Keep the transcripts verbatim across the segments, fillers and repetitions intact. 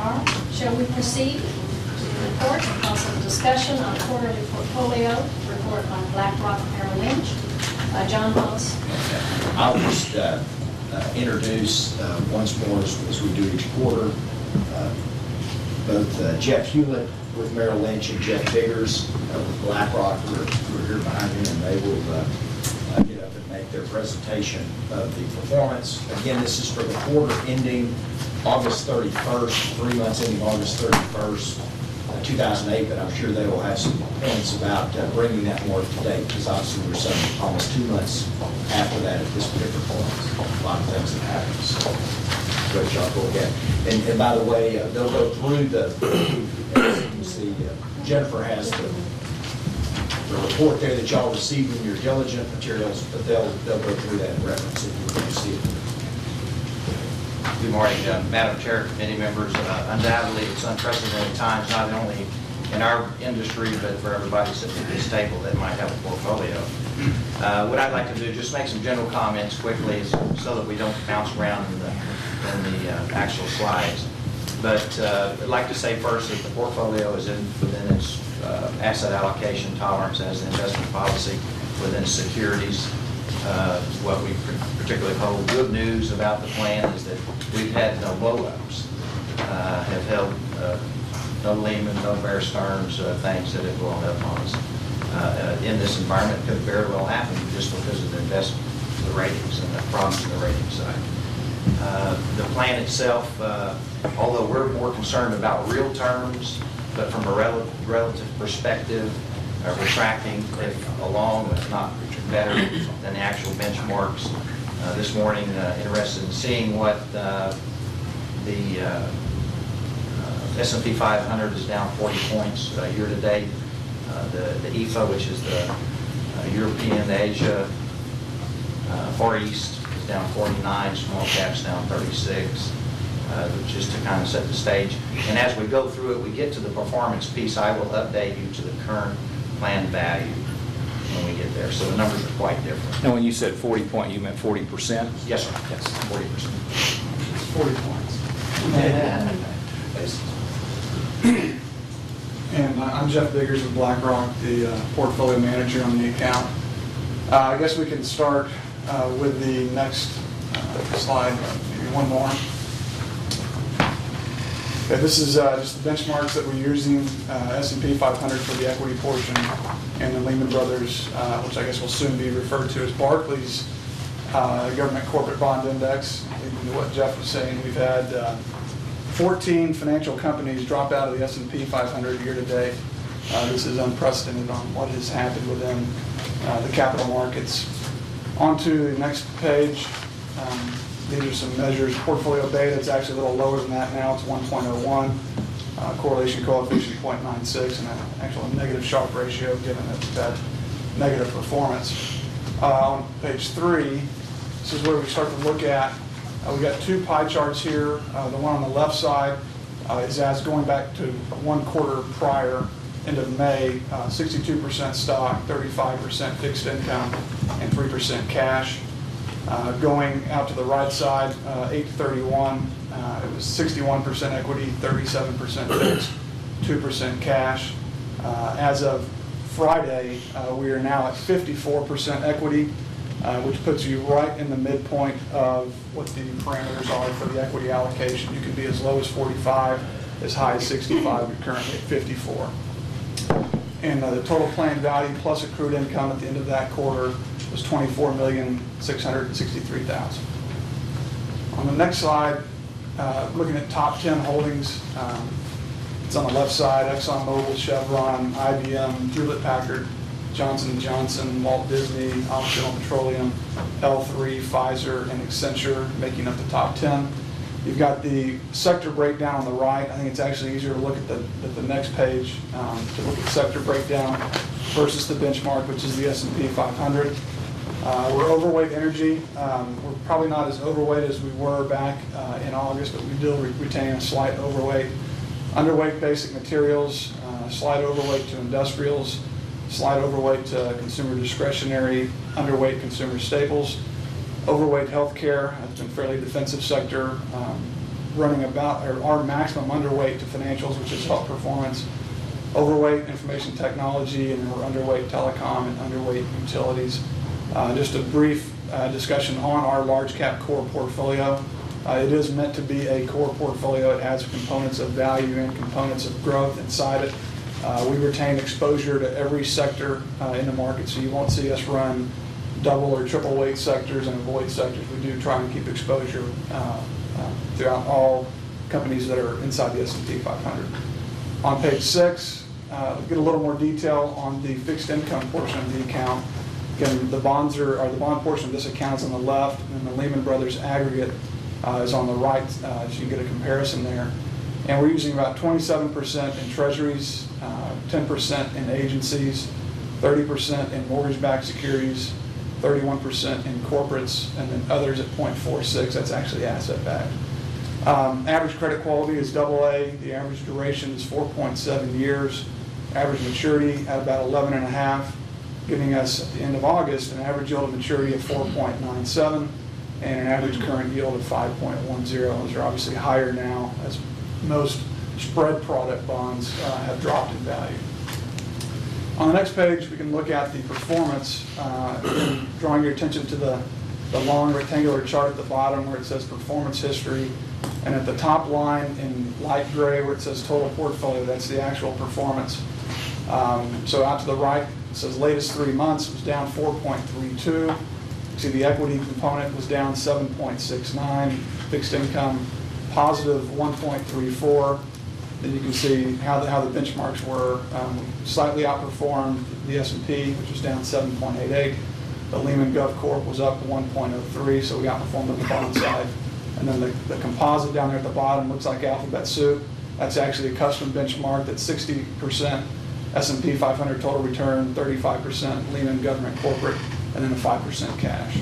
are. Shall we proceed to the report and possible discussion on quarterly portfolio report by BlackRock Merrill Lynch? Uh, John Hollis. I'll just uh, uh, introduce uh, once more, as, as we do each quarter, uh, both uh, Jeff Hewlett with Merrill Lynch and Jeff Biggers uh, with BlackRock, who are, who are here behind me, and they will uh, uh, get up and make their presentation of the performance. Again, this is for the quarter ending August thirty-first, three months ending August thirty-first, uh, two thousand eight, but I'm sure they will have some points about uh, bringing that more up to date, because obviously we're some almost two months after that at this particular point. A lot of things have happened, so great job, go again. And, and by the way, uh, they'll go through the, as you can see, uh, Jennifer has the, the report there that y'all received in your diligent materials, but they'll, they'll go through that in reference if you want to see it. Good morning, uh, Madam Chair, committee members. Uh, undoubtedly, it's unprecedented times, not only in our industry, but for everybody sitting at this table that might have a portfolio. Uh, what I'd like to do is just make some general comments quickly so that we don't bounce around in the, in the uh, actual slides. But uh, I'd like to say first that the portfolio is in within its uh, asset allocation tolerance as an investment policy within securities. Uh, what we particularly hold good news about the plan is that we've had no blow-ups, uh, have held uh, no Lehman, no Bear Stearns, uh, things that have blown up on us. Uh, uh, in this environment could very well happen just because of the investment, the ratings, and the problems in the rating side. Uh, the plan itself, uh, although we're more concerned about real terms, but from a rel relative perspective, uh, we're tracking if along, if not better than the actual benchmarks. Uh, this morning, uh, interested in seeing what uh, the uh, uh, S and P five hundred is down forty points uh, year to date. Uh, the, the E F O, which is the uh, European, Asia, uh, Far East, is down forty-nine, small caps down thirty-six, uh, just to kind of set the stage. And as we go through it, we get to the performance piece, I will update you to the current planned value when we get there. So the numbers are quite different. And when you said forty point, you meant forty percent? Yes, sir. Yes, forty percent. forty points. And I'm Jeff Biggers with BlackRock, the uh, portfolio manager on the account. Uh, I guess we can start uh, with the next uh, slide, maybe one more. Okay, this is uh, just the benchmarks that we're using, uh, S and P five hundred for the equity portion, and the Lehman Brothers, uh, which I guess will soon be referred to as Barclays uh, Government Corporate Bond Index. Leading to what Jeff was saying, we've had uh, fourteen financial companies drop out of the S and P five hundred year to date. Uh, this is unprecedented on what has happened within uh, the capital markets. On to the next page. Um, these are some measures. Portfolio beta, it's actually a little lower than that now. It's one point oh one. Uh, correlation coefficient zero point nine six, and an actual negative Sharpe ratio given that we've had negative performance. Uh, on page three, this is where we start to look at, uh, we've got two pie charts here. Uh, the one on the left side uh, is as going back to one quarter prior, end of May, uh, sixty-two percent stock, thirty-five percent fixed income, and three percent cash. Uh, going out to the right side, uh, eight thirty-one, uh, it was sixty-one percent equity, thirty-seven percent fixed, two percent cash. Uh, as of Friday, uh, we are now at fifty-four percent equity, uh, which puts you right in the midpoint of what the parameters are for the equity allocation. You can be as low as forty-five, as high as sixty-five. You're currently at fifty-four. And uh, the total planned value plus accrued income at the end of that quarter was twenty-four million six hundred sixty-three thousand dollars. On the next slide, uh, looking at top ten holdings, um, it's on the left side: ExxonMobil, Chevron, I B M, Hewlett-Packard, Johnson and Johnson, Walt Disney, Occidental Petroleum, L three, Pfizer, and Accenture making up the top ten. You've got the sector breakdown on the right. I think it's actually easier to look at the, at the next page um, to look at sector breakdown versus the benchmark, which is the S and P five hundred. Uh, we're overweight energy. Um, we're probably not as overweight as we were back uh, in August, but we do re retain a slight overweight. Underweight basic materials, uh, slight overweight to industrials, slight overweight to consumer discretionary, underweight consumer staples. Overweight healthcare, it's been a fairly defensive sector. Um, running about, or our maximum underweight to financials, which is health performance, overweight information technology, and then we're underweight telecom and underweight utilities. Uh, just a brief uh, discussion on our large cap core portfolio. Uh, it is meant to be a core portfolio. It has components of value and components of growth inside it. Uh, we retain exposure to every sector uh, in the market, so you won't see us run double or triple weight sectors and avoid sectors. We do try and keep exposure uh, uh, throughout all companies that are inside the S and P five hundred. On page six, uh, get a little more detail on the fixed income portion of the account. Again, the bonds are, or the bond portion of this account is on the left, and the Lehman Brothers aggregate uh, is on the right, uh, so you can get a comparison there. And we're using about twenty-seven percent in treasuries, uh, ten percent in agencies, thirty percent in mortgage-backed securities, thirty-one percent in corporates, and then others at zero point four six. That's actually asset-backed. Um, average credit quality is double A. The average duration is four point seven years. Average maturity at about eleven and a half, giving us at the end of August an average yield of maturity of four point nine seven and an average current yield of five point one zero. Those are obviously higher now as most spread product bonds uh, have dropped in value. On the next page, we can look at the performance, uh, drawing your attention to the, the long rectangular chart at the bottom where it says performance history, and at the top line in light gray where it says total portfolio, that's the actual performance. Um, so out to the right, it says latest three months was down four point three two. You see the equity component was down seven point six nine, fixed income positive one point three four. Then you can see how the, how the benchmarks were. Um, slightly outperformed the S and P, which was down seven point eight eight. The Lehman Gov Corp was up one point oh three, so we outperformed on the bond side. And then the, the composite down there at the bottom looks like alphabet soup. That's actually a custom benchmark that's sixty percent S and P five hundred total return, thirty-five percent Lehman Government Corporate, and then a five percent cash.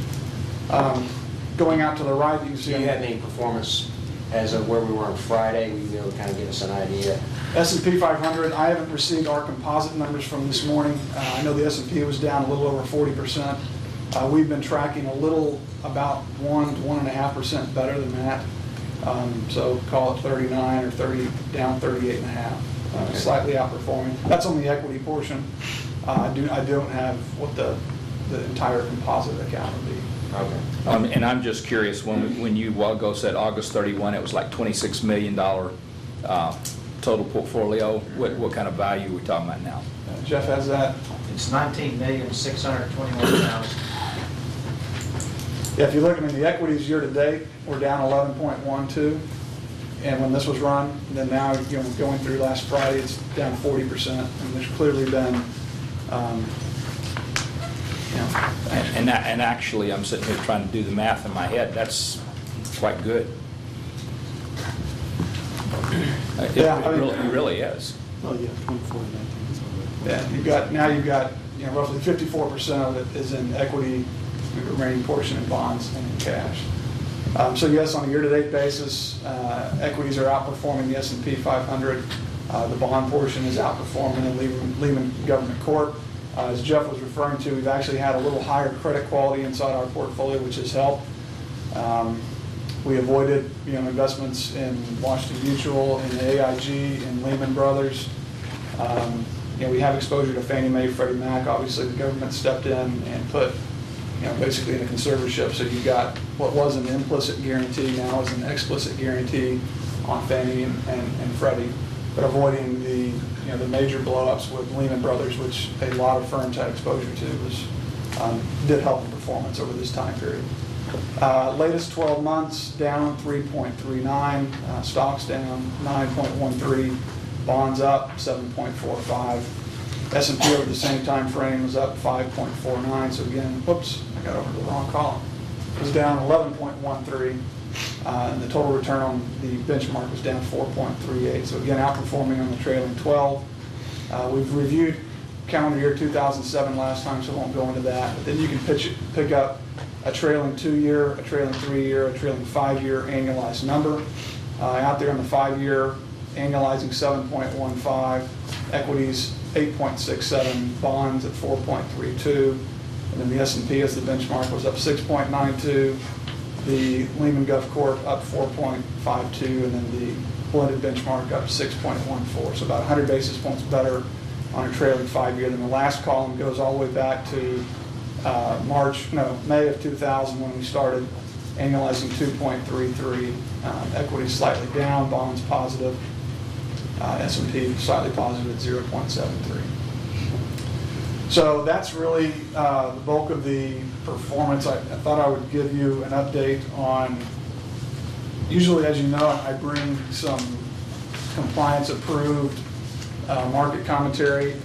Um, going out to the right, you can see... Do you have any performance as of where we were on Friday? Will you be able to kind of give us an idea? S and P five hundred, I haven't received our composite numbers from this morning. Uh, I know the S and P was down a little over forty percent. Uh, we've been tracking a little about one to one and a half percent better than that. Um, so call it thirty-nine or thirty, down thirty-eight and a half. Uh, Okay. Slightly outperforming. That's on the equity portion. Uh, I do I don't have what the the entire composite account would be. Okay. Um, And I'm just curious, when, when you a while ago said August thirty-first, it was like twenty-six million dollars uh, total portfolio. What, what kind of value are we talking about now? Uh, Jeff has that. It's nineteen million, six hundred twenty-one thousand. Yeah, if you look, I mean, the equities year to date, we're down eleven point one two. And when this was run, and then now, you know, going through last Friday, it's down forty percent. And there's clearly been, um, you know, And, and that- and actually, I'm sitting here trying to do the math in my head. That's quite good. It Yeah, I it mean- really, it really is. Oh, yeah, twenty-four and nineteen. yeah, you've got, now you've got, you know, roughly fifty-four percent of it is in equity, the remaining portion in bonds and in cash. Um, so yes, on a year-to-date basis, uh, equities are outperforming the S and P five hundred. Uh, the bond portion is outperforming the Lehman, Lehman Government Corp. Uh, as Jeff was referring to, we've actually had a little higher credit quality inside our portfolio, which has helped. Um, we avoided, you know, investments in Washington Mutual, in A I G, in Lehman Brothers. Um, you know, we have exposure to Fannie Mae, Freddie Mac. Obviously, the government stepped in and put, you know, basically in a conservatorship. So you got what was an implicit guarantee now is an explicit guarantee on Fannie and, and, and Freddie, but avoiding the, you know, the major blowups with Lehman Brothers, which a lot of firms had exposure to, was um, did help in performance over this time period. Uh, latest twelve months down three point three nine, uh, stocks down nine point one three, bonds up seven point four five. S and P over the same time frame was up five point four nine. So again, whoops, I got over to the wrong column. It was down eleven point one three, uh, and the total return on the benchmark was down four point three eight. So again, outperforming on the trailing twelve. Uh, we've reviewed calendar year two thousand seven last time, so I won't go into that. But then you can pitch it, pick up a trailing two-year, a trailing three-year, a trailing five-year annualized number. Uh, out there on the five-year, annualizing seven point one five, equities eight point six seven, bonds at four point three two, and then the S and P as the benchmark was up six point nine two, the Lehman Gulfcorp up four point five two, and then the blended benchmark up six point one four. So about one hundred basis points better on a trailing five-year. Then the last column goes all the way back to uh, March, no, May of two thousand when we started annualizing two point three three. Um, equity slightly down, bonds positive, uh, S and P slightly positive at zero point seven three. So that's really uh, the bulk of the performance. I, I thought I would give you an update on, usually as you know, I bring some compliance approved uh, market commentary.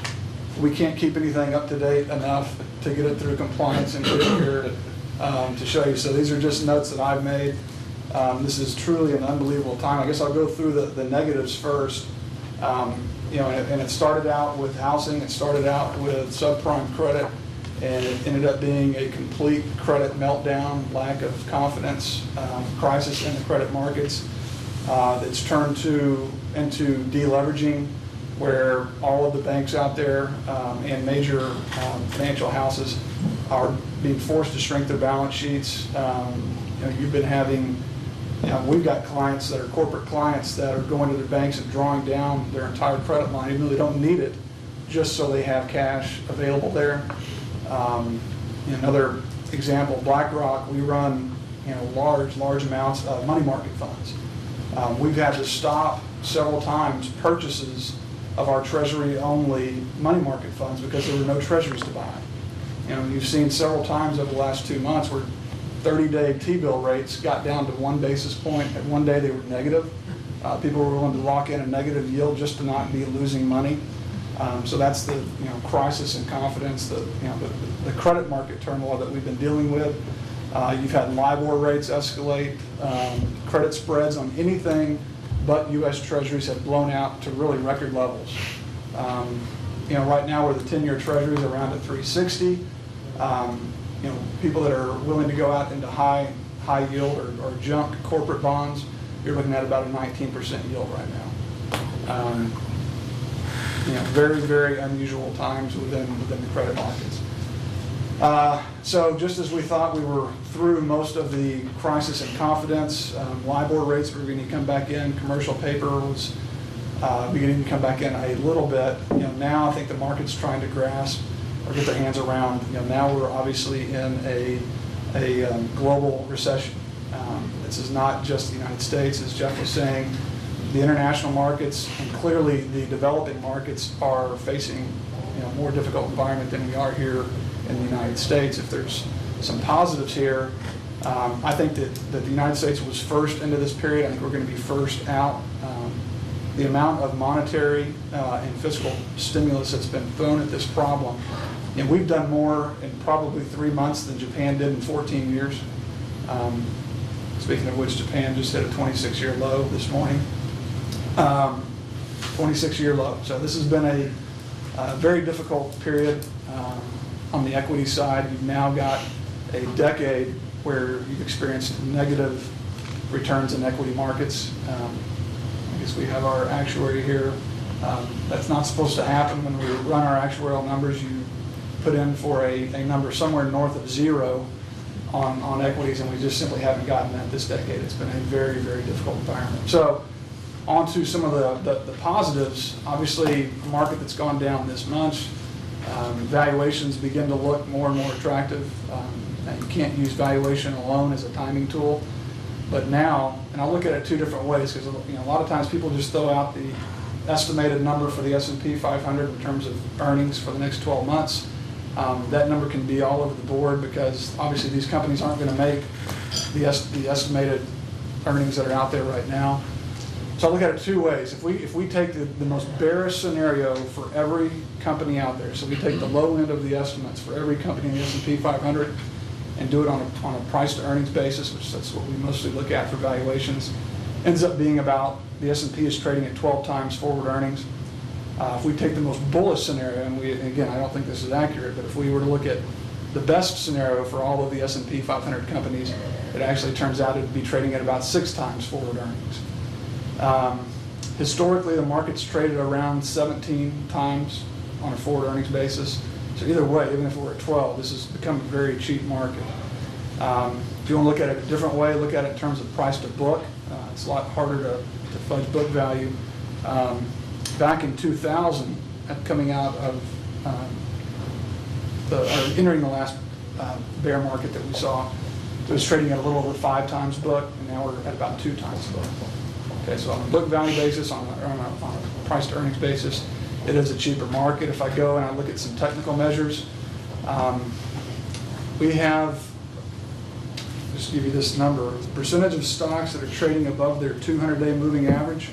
We can't keep anything up to date enough to get it through compliance and get it here um, to show you. So these are just notes that I've made. Um, this is truly an unbelievable time. I guess I'll go through the, the negatives first. Um, you know, and it, and it started out with housing, it started out with subprime credit, and it ended up being a complete credit meltdown, lack of confidence, um, crisis in the credit markets. Uh, that's turned to into deleveraging, where all of the banks out there um, and major um, financial houses are being forced to shrink their balance sheets. Um, you know, you've been having You know, we've got clients that are corporate clients that are going to their banks and drawing down their entire credit line, even though they don't need it, just so they have cash available there. Um, another example, BlackRock, we run you know large, large amounts of money market funds. Um, we've had to stop several times purchases of our Treasury-only money market funds because there were no Treasuries to buy. You know, you've seen several times over the last two months where thirty-day T-bill rates got down to one basis point, and one day they were negative. Uh, people were willing to lock in a negative yield just to not be losing money. Um, so that's the you know crisis in confidence, the you know the, the credit market turmoil that we've been dealing with. Uh, you've had LIBOR rates escalate, um, credit spreads on anything but U S Treasuries have blown out to really record levels. Um, you know, right now where the ten-year Treasuries are around at three sixty. Um, You know, people that are willing to go out into high high yield or, or junk corporate bonds, you're looking at about a nineteen percent yield right now. Um, you know, very, very unusual times within, within the credit markets. Uh, so just as we thought we were through most of the crisis in confidence, um, LIBOR rates were beginning to come back in, commercial paper was uh, beginning to come back in a little bit. You know, now I think the market's trying to grasp or get their hands around, you know, now we're obviously in a, a um, global recession. Um, this is not just the United States, as Jeff was saying. The international markets and clearly the developing markets are facing you know, more difficult environment than we are here in the United States. If there's some positives here, um, I think that, that the United States was first into this period. I think we're going to be first out. Um, the amount of monetary uh, and fiscal stimulus that's been thrown at this problem, and we've done more in probably three months than Japan did in fourteen years. Um, speaking of which, Japan just hit a twenty-six year low this morning. Um, twenty-six year low. So this has been a, a very difficult period um, on the equity side. You've now got a decade where you've experienced negative returns in equity markets. Um, I guess we have our actuary here. Um, that's not supposed to happen. When we run our actuarial numbers, you put in for a, a number somewhere north of zero on, on equities, and we just simply haven't gotten that this decade. It's been a very, very difficult environment. So on to some of the, the, the positives. Obviously, a market that's gone down this much, um, valuations begin to look more and more attractive. Um, and you can't use valuation alone as a timing tool. But now, and I'll look at it two different ways, because you know, a lot of times people just throw out the estimated number for the S and P five hundred in terms of earnings for the next twelve months. Um, that number can be all over the board because obviously these companies aren't going to make the, est the estimated earnings that are out there right now. So I look at it two ways. If we, if we take the, the most bearish scenario for every company out there, so we take the low end of the estimates for every company in the S and P five hundred and do it on a, on a price to earnings basis, which that's what we mostly look at for valuations, ends up being about, the S and P is trading at twelve times forward earnings. Uh, if we take the most bullish scenario, and we, again, I don't think this is accurate, but if we were to look at the best scenario for all of the S and P five hundred companies, it actually turns out to be trading at about six times forward earnings. Um, historically, the market's traded around seventeen times on a forward earnings basis. So either way, even if we're at twelve, this has become a very cheap market. Um, If you want to look at it a different way, look at it in terms of price to book. Uh, It's a lot harder to to fudge book value. Um, Back in two thousand, uh, coming out of um, the, or entering the last uh, bear market that we saw, it was trading at a little over five times book, and now we're at about two times book. Okay, so on a book value basis, on a, on a, on a price to earnings basis, it is a cheaper market. If I go and I look at some technical measures, um, we have, just to give you this number, the percentage of stocks that are trading above their two hundred day moving average,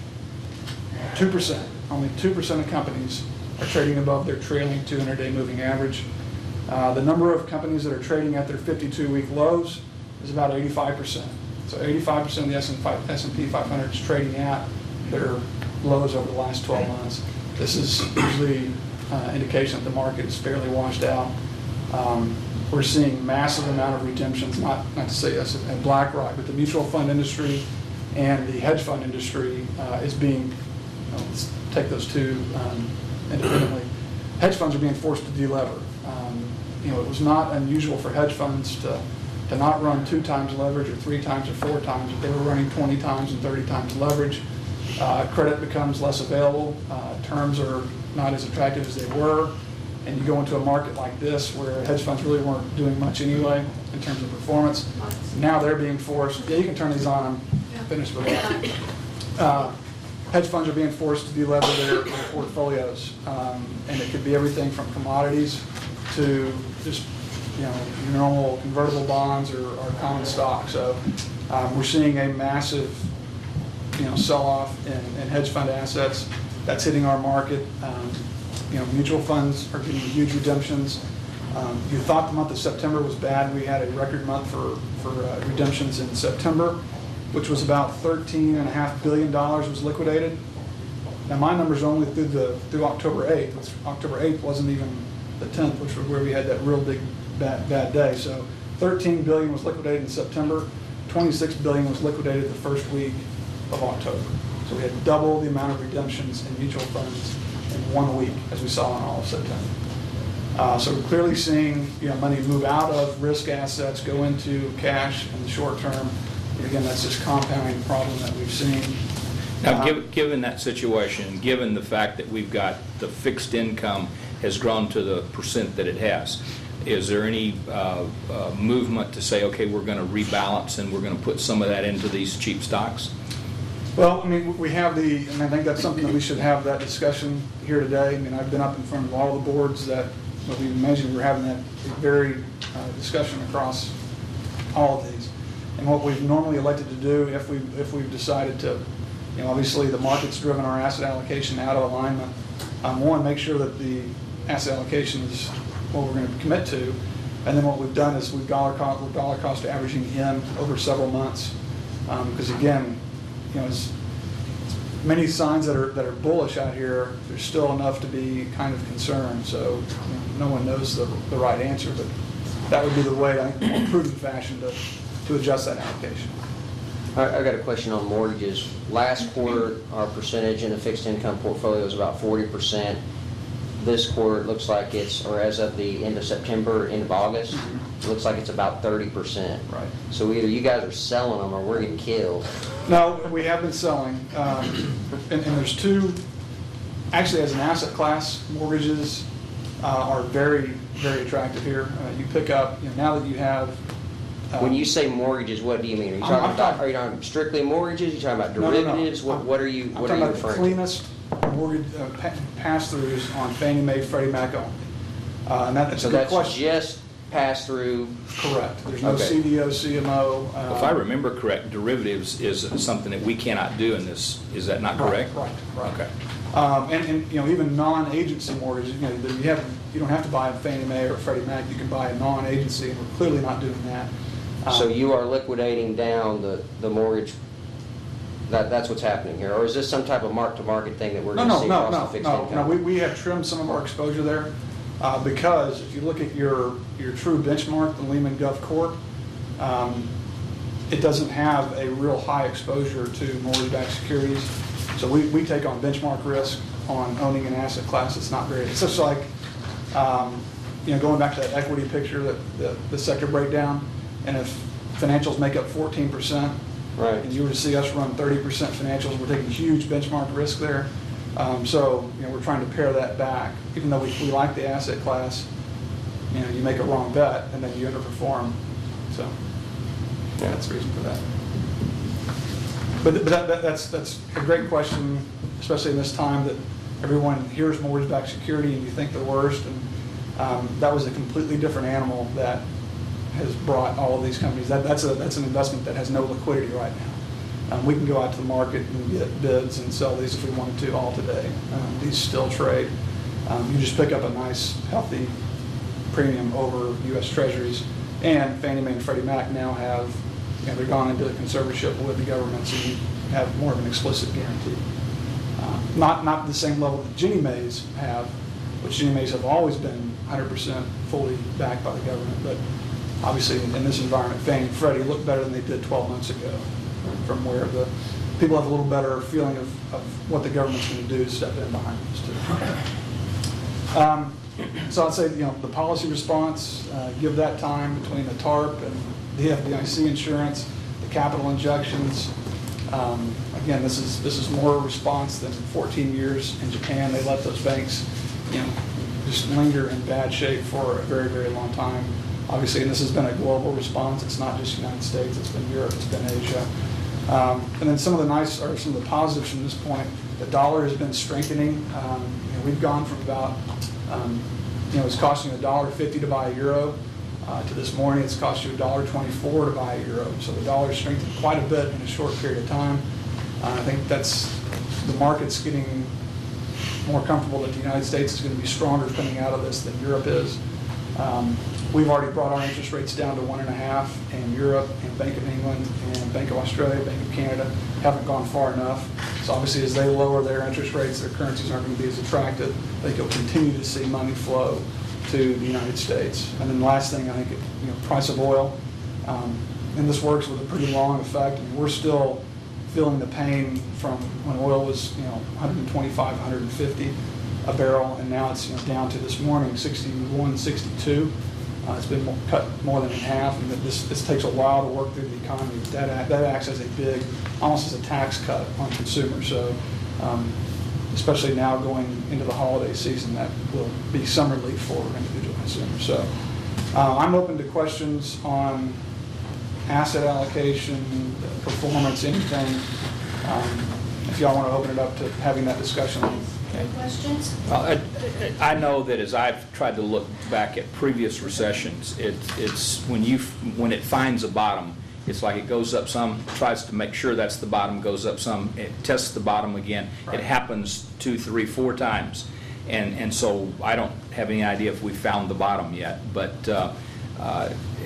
two percent. Only two percent of companies are trading above their trailing two hundred day moving average. Uh, the number of companies that are trading at their fifty-two week lows is about eighty-five percent. So eighty-five percent of the S and P five hundred is trading at their lows over the last twelve months. This is usually uh, indication that the market is fairly washed out. Um, we're seeing massive amount of redemptions, not, not to say us at BlackRock, but the mutual fund industry and the hedge fund industry uh, is being, you know, let's take those two um, independently. Hedge funds are being forced to delever. Um, you know, it was not unusual for hedge funds to, to not run two times leverage or three times or four times. They were running twenty times and thirty times leverage. Uh, credit becomes less available. Uh, terms are not as attractive as they were. And you go into a market like this where hedge funds really weren't doing much anyway in terms of performance. Now they're being forced. Yeah, you can turn these on. I'm finished with that. Uh, hedge funds are being forced to delever their, their portfolios. Um, and it could be everything from commodities to just, you know, your normal convertible bonds or, or common stock. So um, we're seeing a massive, you know, sell-off in, in hedge fund assets. That's hitting our market. Um, you know, mutual funds are getting huge redemptions. Um, you thought the month of September was bad. We had a record month for, for uh, redemptions in September, which was about thirteen and a half billion dollars was liquidated. Now my numbers are only through the through October eighth. It's, October eighth wasn't even the tenth, which was where we had that real big bad, bad day. So thirteen billion dollars was liquidated in September. twenty-six billion dollars was liquidated the first week of October. So we had double the amount of redemptions in mutual funds in one week, as we saw in all of September. Uh, so we're clearly seeing, you know, money move out of risk assets, go into cash in the short term. And again, that's just compounding the problem that we've seen. Now, Uh, giv- given that situation, given the fact that we've got the fixed income has grown to the percent that it has, is there any uh, uh, movement to say, okay, we're going to rebalance and we're going to put some of that into these cheap stocks? Well, I mean, we have the, and I think that's something that we should have that discussion here today. I mean, I've been up in front of all the boards that, well, we imagine we're having that very uh, discussion across all of these. And what we've normally elected to do, if we if we've decided to, you know, obviously the market's driven our asset allocation out of alignment. Um, one, make sure that the asset allocation is what we're going to commit to, and then what we've done is we've dollar cost, we're dollar cost averaging in over several months, because um, again, you know, as many signs that are that are bullish out here, there's still enough to be kind of concerned. So you know, no one knows the, the right answer, but that would be the way, I think, more prudent fashion to, to adjust that allocation. I, I got a question on mortgages. Last quarter, our percentage in the fixed income portfolio was about forty percent. This quarter, it looks like it's, or as of the end of September, end of August, it looks like it's about thirty percent. Right. So either you guys are selling them or we're getting killed. No, we have been selling, um, and, and there's two, actually as an asset class, mortgages uh, are very, very attractive here. Uh, you pick up, you know, now that you have. Um, When you say mortgages, what do you mean? Are you I'm- talking I'm about, talking- are you talking strictly mortgages? Are you talking about No, no, no. derivatives? What, what are you, I'm what are talking you about the referring to? cleanest mortgage uh, pa- pass-throughs on Fannie Mae, Freddie Mac only. Uh, and that, that's So a good that's question. just pass-through. Correct. There's no Okay. C D O, C M O. uh, If I remember correct, derivatives is something that we cannot do in this. Is that not Right, correct? right, right. Okay. Um, and, and, you know, even non-agency mortgages, you know, you have, you don't have to buy a Fannie Mae or Freddie Mac. You can buy a non-agency, and we're clearly not doing that. Um, So you are liquidating down the, the mortgage, that, that's what's happening here? Or is this some type of mark-to-market thing that we're No, going to no, see no, across no, the fixed no, income? no. We, we have trimmed some of our exposure there uh, because if you look at your, your true benchmark, the Lehman Gov Corp, um, it doesn't have a real high exposure to mortgage-backed securities. So we, we take on benchmark risk on owning an asset class that's not very, it's just like, um, you know, going back to that equity picture, that the, the sector breakdown, And if financials make up fourteen percent, Right. and you were to see us run thirty percent financials, we're taking huge benchmark risk there. Um, so, you know, we're trying to pare that back. Even though we, we like the asset class, you know, you make a wrong bet and then you underperform. So, yeah, that's the reason for that. But, but that, that, that's, that's a great question, especially in this time that everyone hears mortgage-backed security and you think the worst. And um, that was a completely different animal that has brought all of these companies. That, that's, a, that's an investment that has no liquidity right now. Um, we can go out to the market and get bids and sell these if we wanted to all today. Um, these still trade. Um, you just pick up a nice, healthy premium over U S Treasuries. And Fannie Mae and Freddie Mac now have, you know, they're gone into the conservatorship with the government, so you have more of an explicit guarantee. Um, not, not the same level that Ginnie Mae's have, which Ginnie Mae's have always been one hundred percent fully backed by the government. But obviously, in this environment, Fannie and Freddie look better than they did twelve months ago, from where the people have a little better feeling of, of what the government's going to do to step in behind this too. Um, so I'd say, you know, the policy response, uh, give that time between the TARP and the F D I C insurance, the capital injections. Um, again, this is this is more response than fourteen years in Japan. They let those banks, you know, just linger in bad shape for a very, very long time. Obviously, and this has been a global response. It's not just the United States. It's been Europe. It's been Asia. Um, and then some of the nice, or some of the positives from this point, the dollar has been strengthening. Um, you know, we've gone from about, um, you know, it's costing a dollar fifty to buy a euro. Uh, to this morning, it's cost you a dollar twenty-four to buy a euro. So the dollar strengthened quite a bit in a short period of time. Uh, I think that's, the market's getting more comfortable that the United States is going to be stronger coming out of this than Europe is. Um, we've already brought our interest rates down to one and a half, and Europe and Bank of England and Bank of Australia, Bank of Canada haven't gone far enough. So obviously, as they lower their interest rates, their currencies aren't going to be as attractive. I think you'll continue to see money flow to the United States. And then the last thing, I think, you know, price of oil. Um, and this works with a pretty long effect. I mean, we're still feeling the pain from when oil was, you know, one twenty-five, one fifty a barrel, and now it's, you know, down to this morning sixty-one, sixty-two. Uh, it's been more, cut more than in half, and this this takes a while to work through the economy. That act, that acts as a big, almost as a tax cut on consumers. So, um, especially now going into the holiday season, that will be some relief for individual consumers. So, uh, I'm open to questions on asset allocation, performance, anything. Um, if y'all want to open it up to having that discussion. Any questions? Well, I, I know that as I've tried to look back at previous recessions, it, it's when you when it finds a bottom, it's like it goes up some, tries to make sure that's the bottom, goes up some, it tests the bottom again. Right. It happens two, three, four times, and and so I don't have any idea if we found the bottom yet. But uh, uh,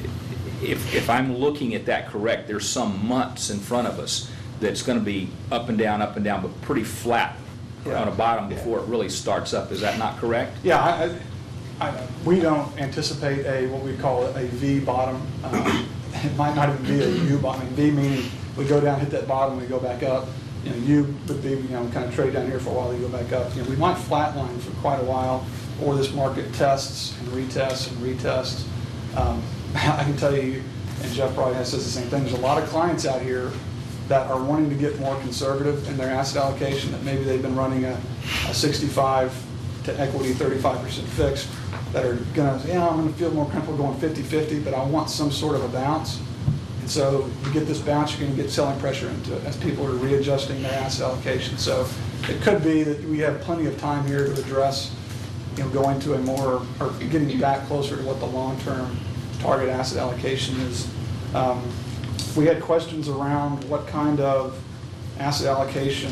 if if I'm looking at that correct, there's some months in front of us that's going to be up and down, up and down, but pretty flat. Yeah. On a bottom before it really starts up. Is that not correct? Yeah, I, I, I, we don't anticipate a, what we call a V bottom. Um, it might not even be a U bottom. V meaning we go down, hit that bottom, we go back up. You know, U would be, you know, kind of trade down here for a while, you go back up. You know, we might flatline for quite a while, or this market tests and retests and retests. Um, I can tell you, and Jeff probably says the same thing, there's a lot of clients out here that are wanting to get more conservative in their asset allocation, that maybe they've been running a, a sixty-five to equity, thirty-five percent fixed, that are going to, yeah, I'm going to feel more comfortable going fifty fifty, but I want some sort of a bounce. And so you get this bounce, you're going to get selling pressure into it as people are readjusting their asset allocation. So it could be that we have plenty of time here to address, you know, going to a more, or getting back closer to what the long-term target asset allocation is. Um, We had questions around what kind of asset allocation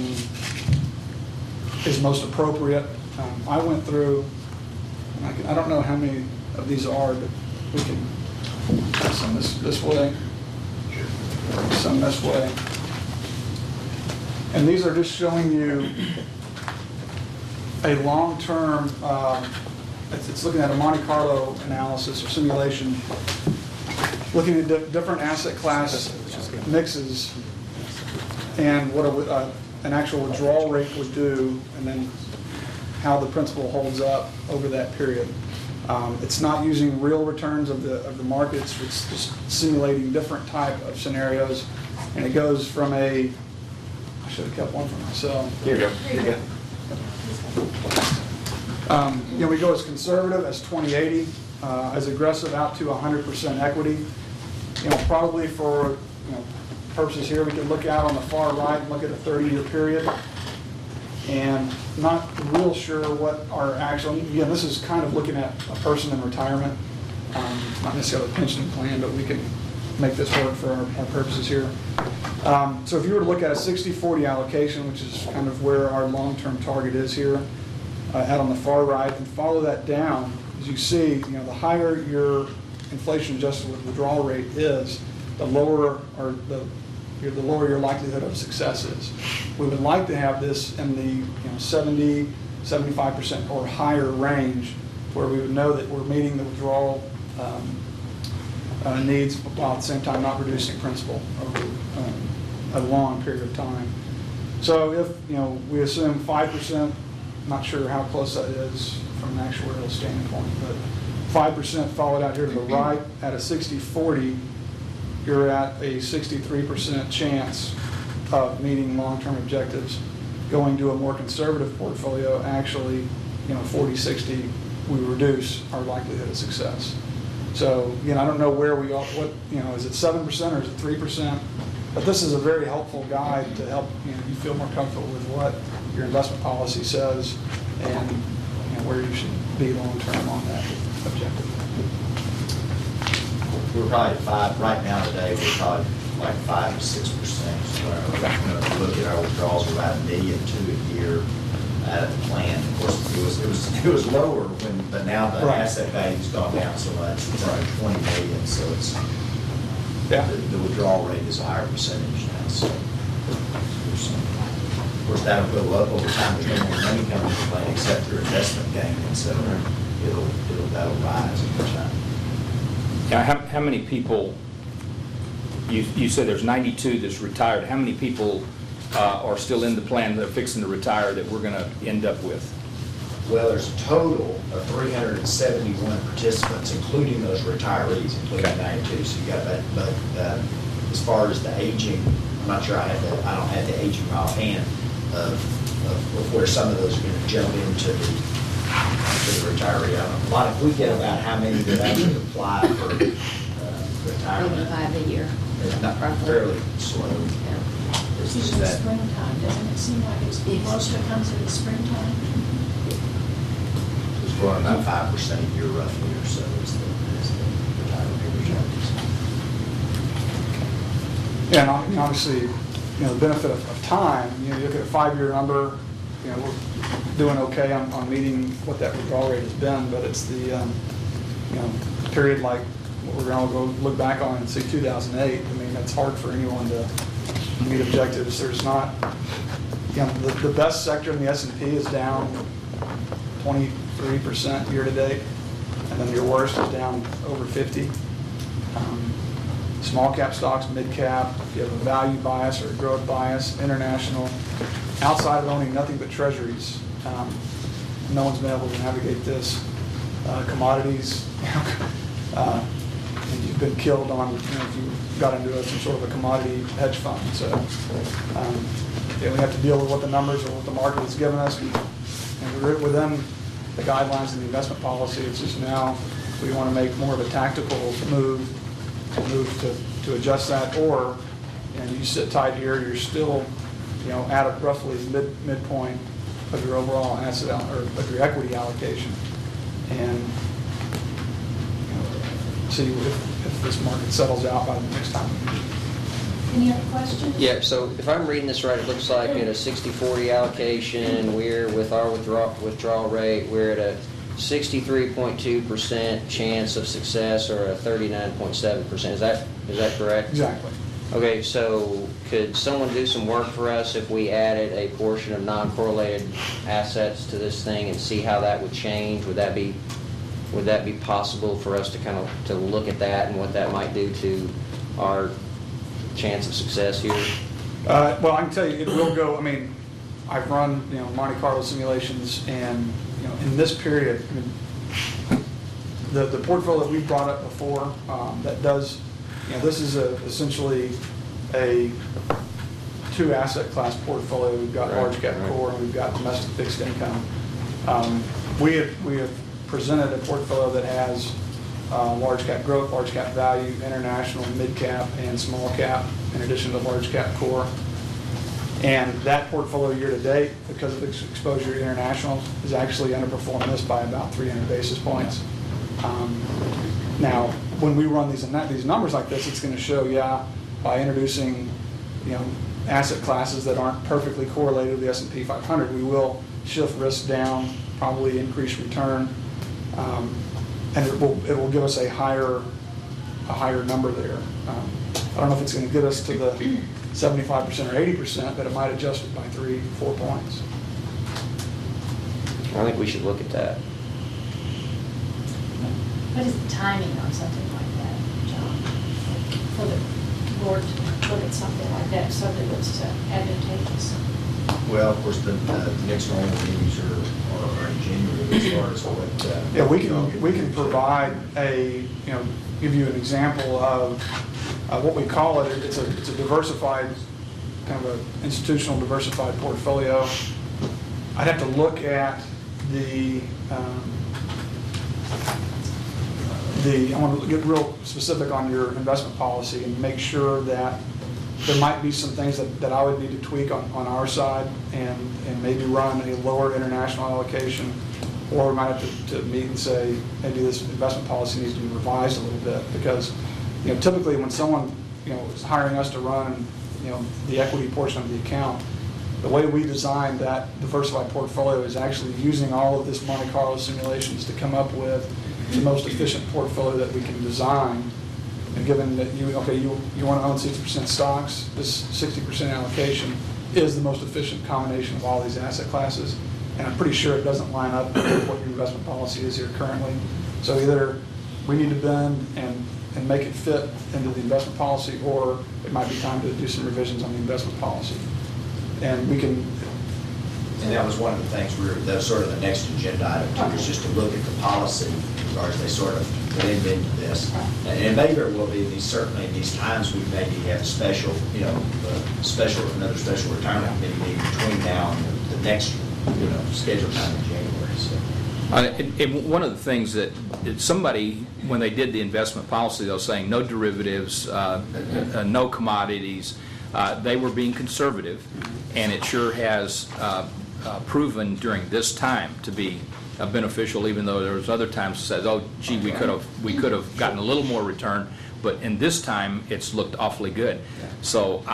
is most appropriate. Um, I went through, and I, can, I don't know how many of these are, but we can put some this, this way, some this way. And these are just showing you a long-term, um, it's, it's looking at a Monte Carlo analysis or simulation, looking at di different asset class mixes and what a, uh, an actual withdrawal rate would do, and then how the principal holds up over that period. Um, It's not using real returns of the, of the markets, it's just simulating different type of scenarios. And it goes from a, I should have kept one for myself. Here you go. Here you go. Um, You know, we go as conservative as twenty eighty, uh, as aggressive out to one hundred percent equity. You know, probably for, you know, purposes here, we could look out on the far right and look at a thirty-year period. And not real sure what our actual, again, this is kind of looking at a person in retirement, um, not necessarily a pension plan, but we can make this work for our, our purposes here. Um, so if you were to look at a sixty forty allocation, which is kind of where our long-term target is here, uh, out on the far right, and follow that down, as you see, you know, the higher your inflation-adjusted withdrawal rate is, the lower, or the Your, the lower your likelihood of success is. We would like to have this in the you know, seventy, seventy-five percent or higher range, where we would know that we're meeting the withdrawal um, uh, needs while at the same time not reducing principal over um, a long period of time. So if you know we assume five percent, not sure how close that is from an actuarial standpoint, but five percent followed out here to the right at a sixty forty, you're at a sixty-three percent chance of meeting long-term objectives. Going to a more conservative portfolio, actually, you know, forty sixty, we reduce our likelihood of success. So, again, I don't know where we are, what, you know, is it seven percent or is it three percent? But this is a very helpful guide to help, you know, you feel more comfortable with what your investment policy says and, you know, where you should be long-term on that objective. We're probably at five, right now today, we're probably like five to six percent. So our, look at our withdrawals, we're about a million two a year out of the plan. Of course, it was, it was, it was lower when, but now the Right. asset value's gone down so much. It's like twenty million, so it's, Yeah. the, the withdrawal rate is a higher percentage now, so. Of course, that'll go up over time, there's no more money coming to the plan except your investment gain, and so it'll, it'll, that'll rise over time. Now, how, how many people, you, you said there's ninety-two that's retired. How many people uh, are still in the plan that are fixing to retire that we're going to end up with? Well, there's a total of three hundred seventy-one participants, including those retirees, including Okay. ninety-two. So you got that, but uh, as far as the aging, I'm not sure I have the, I don't have the aging offhand of, of where some of those are going to jump into the to the retiree. I don't know. A lot of, we get about how many that actually apply for uh, retirement. Eighty-five a year. It's not roughly. fairly slow. It's It's just usually that. springtime, doesn't it seem like it's, most of it comes in the springtime? It's growing about five percent a year roughly or so is the, is the retirement retirees. Yeah, and ob- and obviously, you know, the benefit of, of time, you know, you look at a five-year number, you know, we're doing okay on, on meeting what that withdrawal rate has been, but it's the, um, you know, period like what we're gonna go look back on and see two thousand eight. I mean, it's hard for anyone to meet objectives. There's not, you know, the, the best sector in the S and P is down twenty-three percent year-to-date, and then your worst is down over fifty. Um, Small cap stocks, mid cap, if you have a value bias or a growth bias, international, outside of owning nothing but treasuries, um, no one's been able to navigate this. Uh, commodities, uh, and you've been killed on, you know, if you got into a, some sort of a commodity hedge fund. So um, yeah, we have to deal with what the numbers or what the market has given us. And, and we're within the guidelines of the investment policy. It's just now we want to make more of a tactical move to move to, to adjust that, or, and you sit tight here, you're still, you know, at a roughly mid midpoint of your overall asset al- or of your equity allocation, and you know, see if, if this market settles out by the next time. Any other questions? Yeah, so if I'm reading this right, it looks like at a sixty forty allocation, we're, with our withdrawal, withdrawal rate, we're at a sixty-three point two percent chance of success, or a thirty-nine point seven percent. Is that, is that correct? Exactly. Okay, so could someone do some work for us if we added a portion of non-correlated assets to this thing and see how that would change? Would that be, would that be possible for us to kind of, to look at that and what that might do to our chance of success here? Uh, well, I can tell you, it will go. I mean, I've run, you know, Monte Carlo simulations, and you know, in this period, I mean, the, the portfolio that we've brought up before, um, that does, you know, this is a, essentially a two asset class portfolio. We've got Right, large cap right. core and we've got domestic fixed income. Um, we have, we have presented a portfolio that has uh, large cap growth, large cap value, international, mid cap, and small cap, in addition to large cap core. And that portfolio year to date, because of its exposure to international, has actually underperformed this by about three hundred basis points. Um, now, when we run these these numbers like this, it's going to show, yeah, by introducing, you know, asset classes that aren't perfectly correlated with the S and P five hundred, we will shift risk down, probably increase return, um, and it will it will give us a higher a higher number there. Um, I don't know if it's going to get us to the seventy-five percent or eighty percent, but it might adjust it by three, four points. I think we should look at that. What is the timing on something like that, John? For the board to look at something like that, something that's uh, advantageous? Well, of course, the, uh, the next normal meetings are, are in January as far as what. Uh, Yeah, we can we can provide a, you know, give you an example of uh, what we call it. It's a it's a diversified, kind of a institutional diversified portfolio. I'd have to look at the um, the. I want to get real specific on your investment policy and make sure that there might be some things that, that I would need to tweak on, on our side and, and maybe run a lower international allocation, or we might have to, to meet and say, maybe this investment policy needs to be revised a little bit, because, you know, typically when someone, you know, is hiring us to run, you know, the equity portion of the account, the way we designed that diversified portfolio is actually using all of this Monte Carlo simulations to come up with the most efficient portfolio that we can design. And given that you, okay, you, you want to own sixty percent stocks, this sixty percent allocation is the most efficient combination of all these asset classes. And I'm pretty sure it doesn't line up with what your investment policy is here currently. So either we need to bend and, and make it fit into the investment policy, or it might be time to do some revisions on the investment policy. And we can. And that was one of the things we were, that was sort of the next agenda item too, is just to look at the policy as far as they sort of blend into this. And it may very well be, these certainly in these times, we maybe have a special, you know, a special, another special retirement committee meeting between now and the, the next, you know, scheduled time in January. So. Uh, it- it- One of the things that, that somebody, when they did the investment policy, they were saying no derivatives, uh, uh, no commodities, uh, they were being conservative, and it sure has uh, uh, proven during this time to be uh, beneficial, even though there was other times it says, oh, gee, we could have we could have gotten a little more return, but in this time it's looked awfully good. So,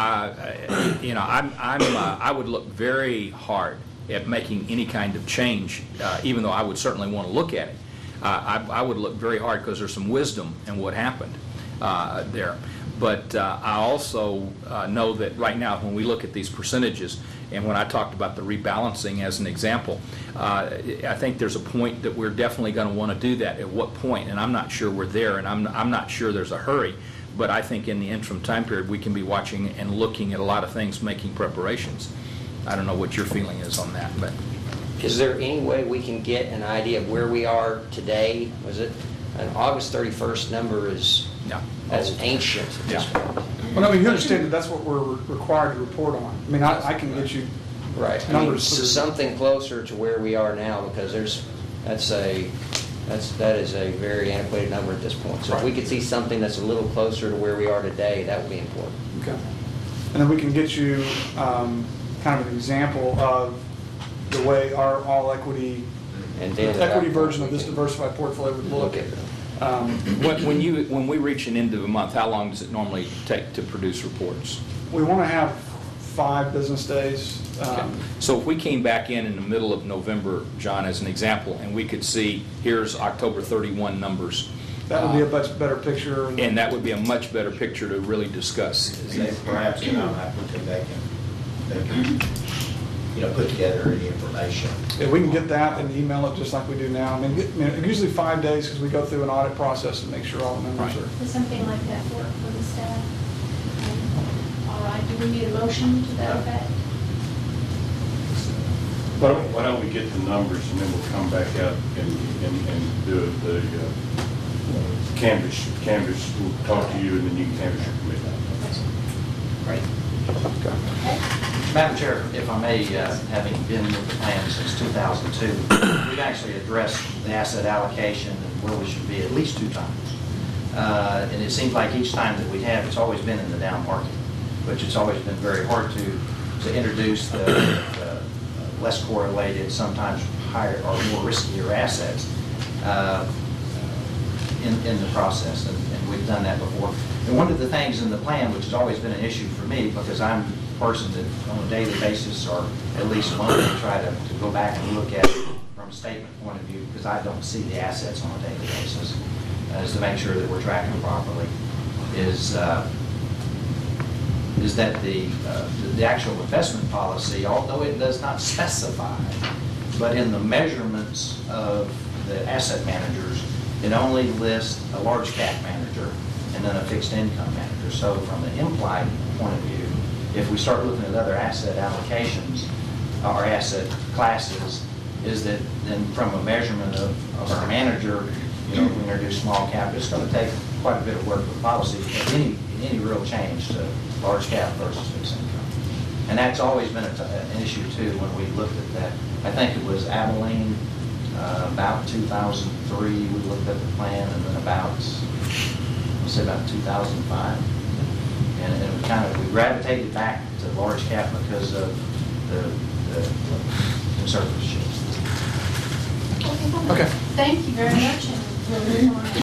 I, you know, I'm, I'm uh, I would look very hard at making any kind of change, uh, even though I would certainly want to look at it. Uh, I, I would look very hard because there's some wisdom in what happened uh, there. But uh, I also uh, know that right now when we look at these percentages, and when I talked about the rebalancing as an example, uh, I think there's a point that we're definitely going to want to do that. At what point? And I'm not sure we're there, and I'm, I'm not sure there's a hurry. But I think in the interim time period, we can be watching and looking at a lot of things, making preparations. I don't know what your feeling is on that, but Is there any way we can get an idea of where we are today? Was it an August thirty-first number is, no. that's ancient at this Yeah. point. Well, no, you understand that that's what we're required to report on. I mean, I, I can get you Right. I mean, numbers. so something closer to where we are now, because there's, that's a, that's, that is a very antiquated number at this point. So if we could see something that's a little closer to where we are today, that would be important. Okay. And then we can get you um, kind of an example of the way our all equity, And the then equity version of this diversified portfolio would look. Look at it. Um, When, when you when we reach an end of a month, how long does it normally take to produce reports? We want to have five business days. Okay. Um, So if we came back in in the middle of November, John, as an example, and we could see, here's October thirty-one numbers. That would be a uh, much better picture. And that would be a much better picture to really discuss. They perhaps, you know, have to come back and, they can, you know, put together any information. If we can get that and email it just like we do now. I mean, get- I mean, usually five days because we go through an audit process and make sure all the numbers Right. are. Does something like that work for the staff? All right, do we need a motion to that effect? Why don't, why don't we get the numbers and then we'll come back out and, and, and do the uh, canvas, canvas, we'll talk to you and then you can canvas your committee. Great. Madam Chair, if I may, uh, having been with the plan since two thousand two, we've actually addressed the asset allocation and where we should be at least two times. Uh, And it seems like each time that we have, it's always been in the down market, which it's always been very hard to, to introduce the the less correlated, sometimes higher or more riskier assets uh, in, in the process, and, and we've done that before. And one of the things in the plan, which has always been an issue for me, because I'm a person that on a daily basis, or at least monthly, try to, to go back and look at it from a statement point of view, because I don't see the assets on a daily basis, uh, is to make sure that we're tracking properly, is uh, is that the, uh, the actual investment policy, although it does not specify, but in the measurements of the asset managers, it only lists a large cap manager and then a fixed income manager. So from an implied point of view, if we start looking at other asset allocations or asset classes, is that then from a measurement of, of our manager, you know, if we introduce small cap, it's going to take quite a bit of work with policy to make any, any real change to large cap versus fixed income. And that's always been a t an issue too when we looked at that. I think it was Abilene, uh, about two thousand three, we looked at the plan, and then about, let's say about two thousand five. And, and we kind of, we gravitated back to large cap because of the, the conservatorship. Okay. Thank you very much, and we'll move on.